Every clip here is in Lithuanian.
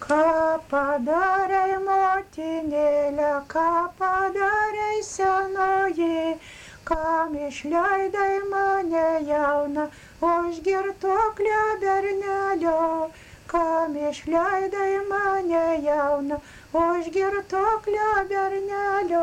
Ką padarei, motinėle, ką padarei, senoji, kam išleidai mane jauną, už girtuoklio bernelio, kam išleidai mane jauną, už girtuoklio bernelio.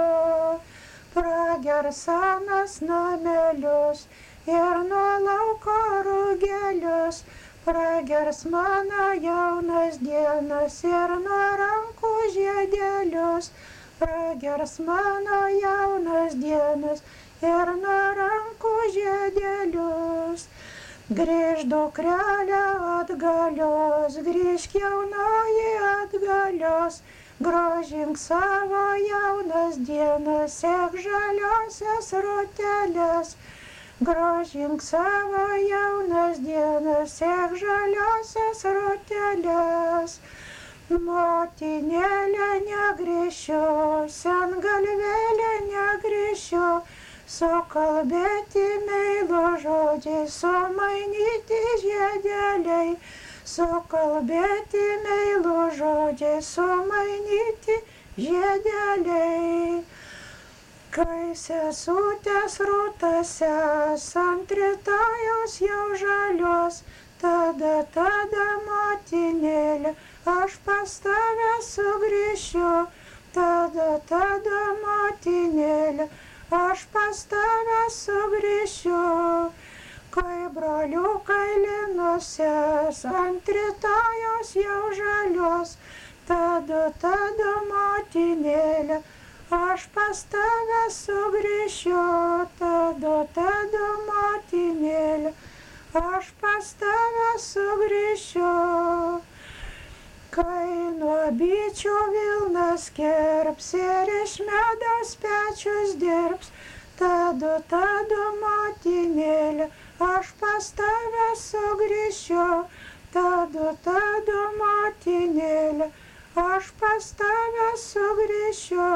Pragersanas namelius ir nuo lauko rugelius, pragers mano jaunas dienas ir nuo rankų žiedelius, pragers mano jaunas dienas ir nuo rankų žiedelius. Grįž dukrelė atgalios, grįžk jaunoji atgalios, grožink savo jaunas dienas, sek žaliosios rotelės. Grožink savo jaunas dienas, sek žaliosios rotelės. Motinėlė negrįšiu, sengalvėlė negrįšiu, sukalbėti meilo žodžiai, sumainyti žiedeliai, sukalbėti meilo žodžiai, sumainyti žiedeliai. Kai sesutės rūtasias ant rytojaus jau žalios, tada motinėlė, aš pas tave sugrįšiu, tada motinėlė, aš pas tave sugrįšiu. Kai broliukai linusias ant rytojaus jau žalios, tada motinėlė, aš pas tave sugrįšiu, tada motinėlė, aš pas tave sugrįšiu. Kai nuo bičių vilnas kerps ir iš medaus pečius dirbs, tada motinėlė, aš pas tave sugrįšiu, tada motinėlė, aš pas tave sugrįšiu.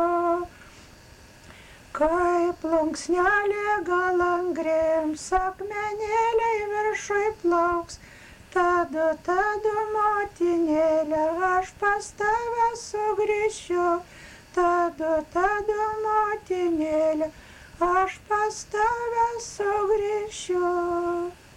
Kai plunksnelė galangrėms, akmenėliai viršui plauks, tada motinėlė, aš pas tave sugrįšiu, tada motinėlė, aš pas tave sugrįšiu.